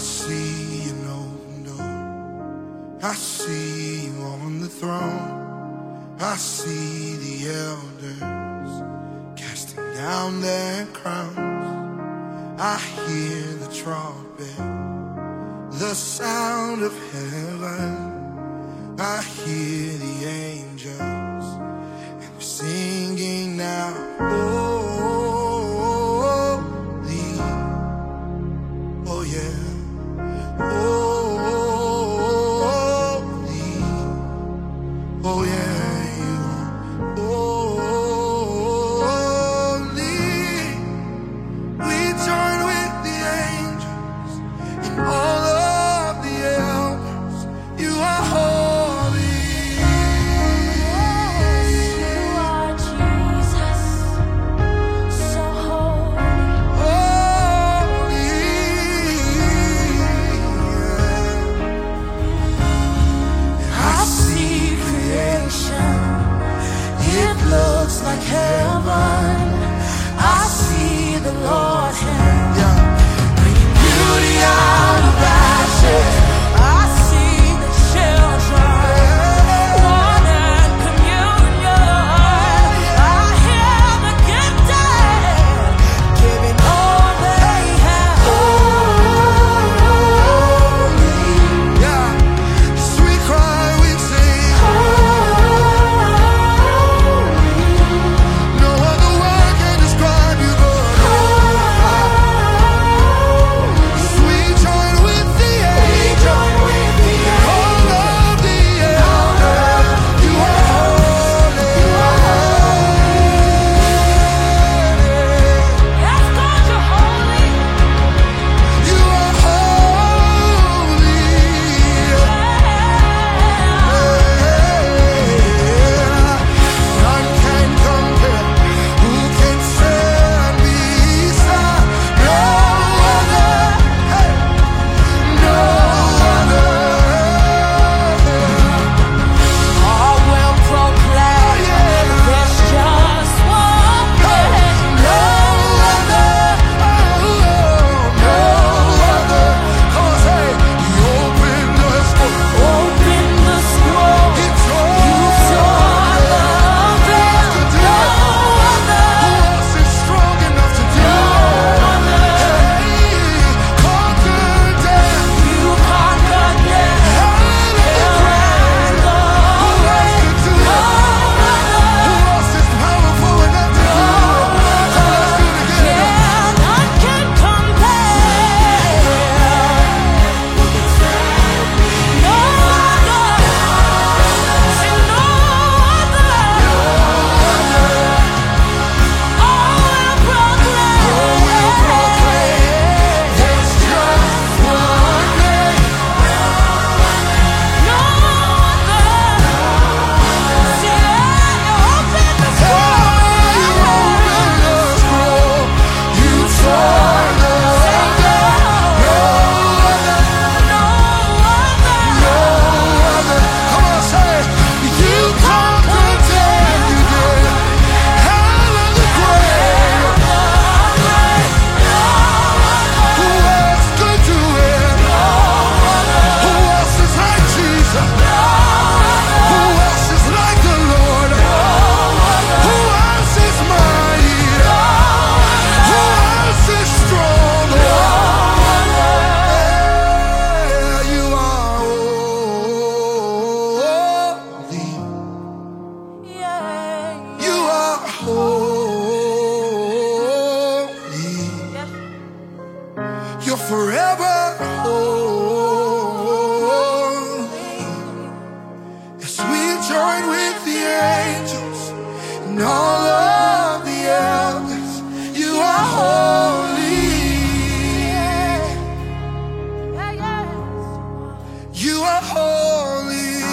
see an open door. I see you on the throne. I see the elders casting down their crowns. I hear the trumpet, the sound of heaven. I hear the angels, and they're singing now. Holy, oh yeah, holy, oh yeah, you are holy. We join with the angels and all of the elders. You are holy. Like heaven, I see the Lord's hand, bringing beauty out of ashes. I see the children, one in communion. I hear the gifted, giving all they have. Holy, sweet cry we sing. You're forever holy. Yes, we join with the angels and all of the elders. You are holy. You are holy.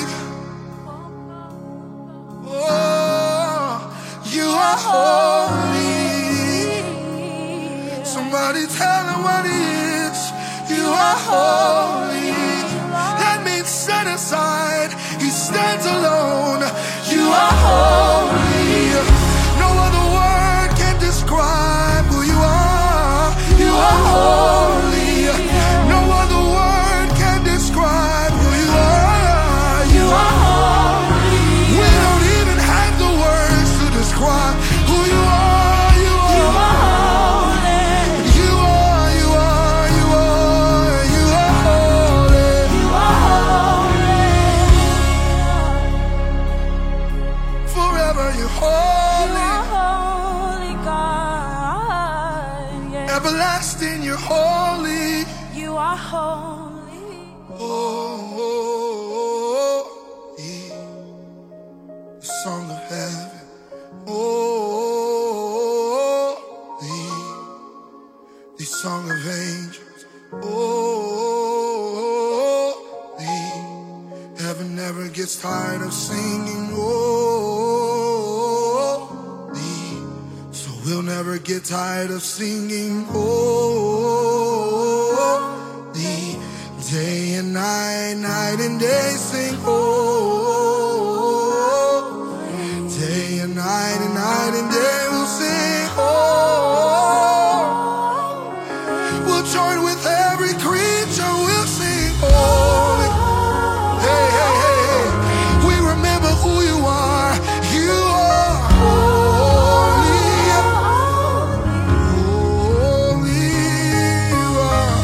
Oh, you are holy. Somebody tell him what he is. You are holy. That means set aside. He stands alone. You are holy. No other word can describe who you are. You are holy. No holy. You are holy, God. Yeah. Everlasting, you're holy. You are holy. Holy, the song of heaven. Holy, the song of angels. Holy, heaven never gets tired of singing. Holy, so we'll never get tired of singing. Holy, day and night, night and day, sing holy. Day and night and day, we'll sing holy. We'll join with every creature, we'll sing holy. Hey, hey, hey, hey. We remember who you are. You are holy. Holy, you are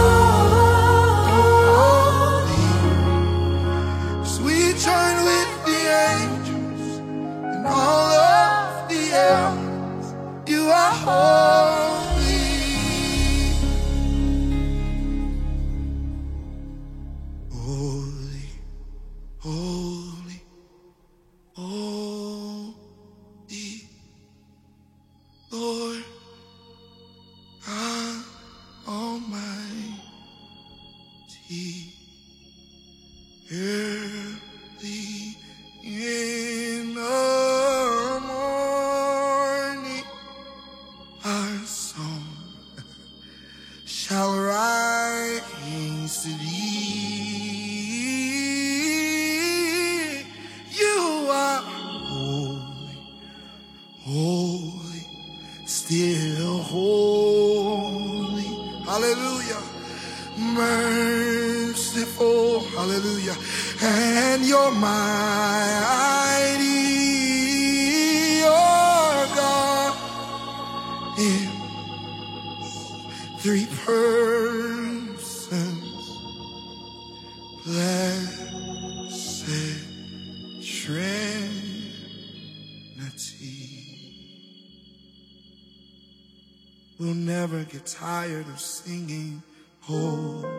holy. So we join with the angels and all of the elders. You are holy. Holy, holy, holy, Lord God Almighty. Early in the morning, our song shall rise to thee. You are holy, holy, still holy. Hallelujah. Merciful, hallelujah, and you're mighty, you're God in three persons, blessed Trinity. We'll never get tired of singing holy.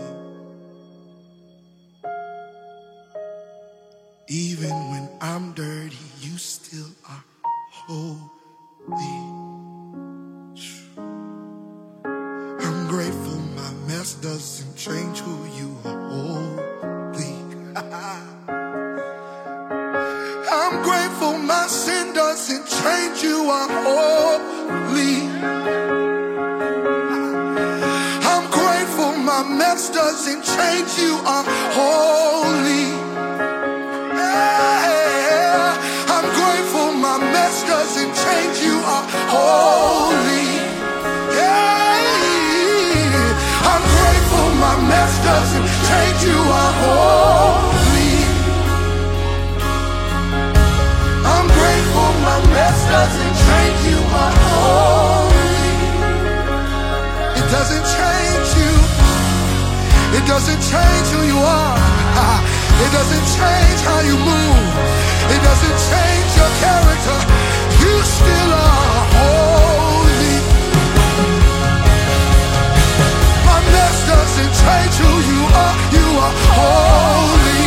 Even when I'm dirty, you still are holy. I'm grateful my mess doesn't change who you are, holy. I'm grateful my sin doesn't change you are holy. I'm grateful my mess doesn't change you are holy. I'm grateful my mess doesn't change you are holy. I'm grateful my mess doesn't change you are holy. I'm grateful my mess doesn't change you are holy. It doesn't change you. It doesn't change who you are. It doesn't change how you move. It doesn't change your character. You still are holy. My mess doesn't change who you are. You are holy.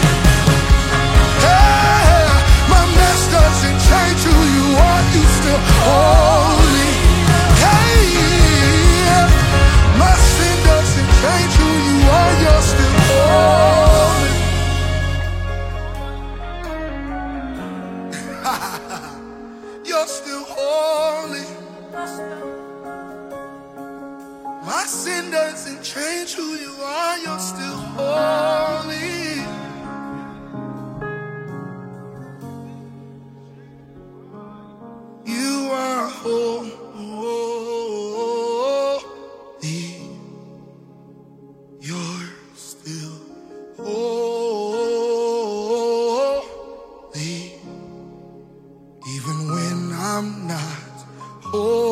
Yeah. My mess doesn't change who you are. You still holy. Hey. My sin doesn't change who you are. You're still holy. You're still holy. My sin doesn't change who you are. You're still holy. You are holy. You're still holy. Even when I'm not holy.